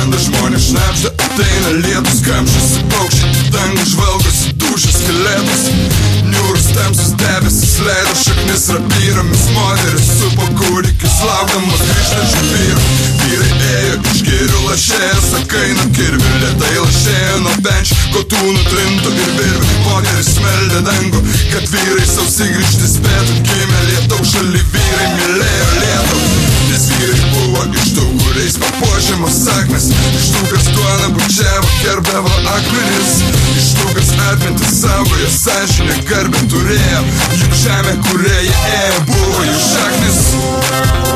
skrenda žmonės, šnapžda, ateina lietus, kamščiasi paukščiai, dangų žvalgosi dušas skeletus. Niūrus tamsus debesis leido šaknis rapyromis, moteris supo kūdikis, laukdamas grįžtančių vyrų. Vyrai ėjo iš girių lašėjo, sakai nuo kirvių, lėtai lašėjo nuo benčių, kotūnų trintų ir virvių. Moteris smeldė dangų, kad vyrai sausi grįžti spėtų, gimė lietaus šaly, vyrai mylėjo lietų. Nes vyrai buvo iš tų, kuriais papuošiamos sakmes, iš tų, kas duoną bučiavo, kerbdavo akmenis, iš tų, kas atmintį saugojo, sąžinę garbę turėjo, juk žemė, kurioje ėjo, buvo jų šaknis.